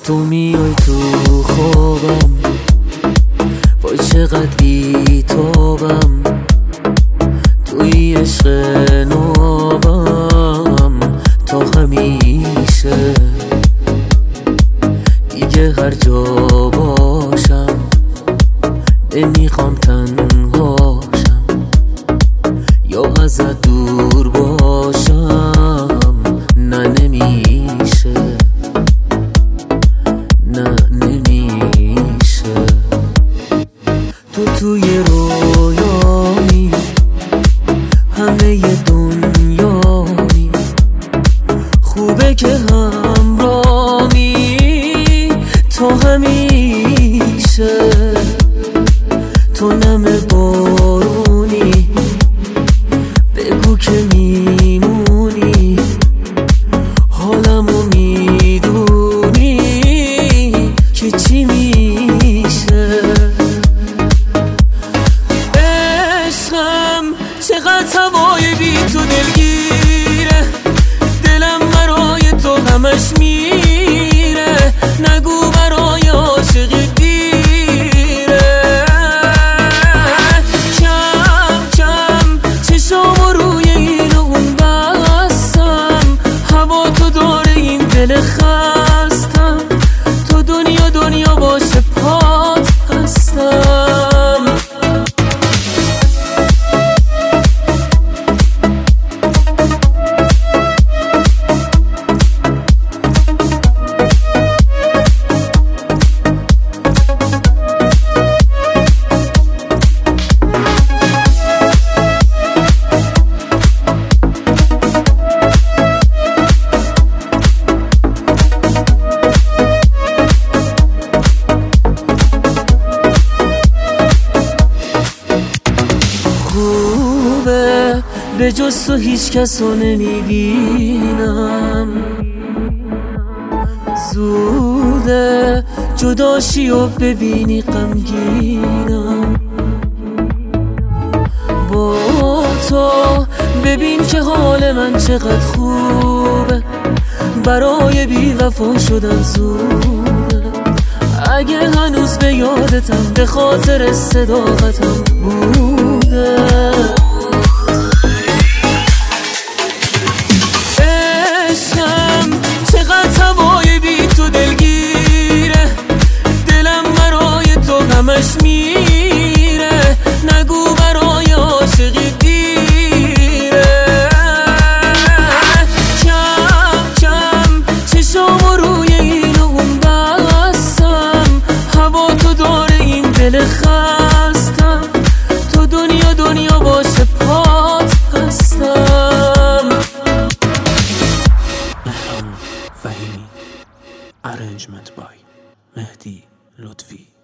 تو میای تو خوابم، وای چقدر بی‌تابم، توی عشق نابم تا همیشه. دیگه هر جا باشم نمیخوام تنهاشم، یا ازت دور باشم، نه نمیشه، نه نمیشه. تو توی رویامی، همه دنیامی، خوبه که همراهی تا همیشه. تو نم بارونی، بگو که میمونی، حالمو میدونی که چی میشه. عشقم چقدر هوای بی تو دلگیره، دلم برای تو همش میره، نگو برای عاشقی دیره. کم کم چشامو روی این و اون بستم، هوا تو داره این دل خستم، تو دنیا دنیا باشه پات هستم. به جز تو هیچ کسو نمیبینم، زوده جداشی و ببینی غمگینم. با تو ببین که حال من چقدر خوبه، برای بی وفا شدن زوده. اگه هنوز به یادتم، به خاطر صداقتم بوده. همش میره، نگو برای عاشقی دیره. کم کم چشامو روی این و اون بستم، هوا تو داره این دل خستم، تو دنیا دنیا باشه پات هستم. مهران فهیمی. Arrangement by مهدی لطفی.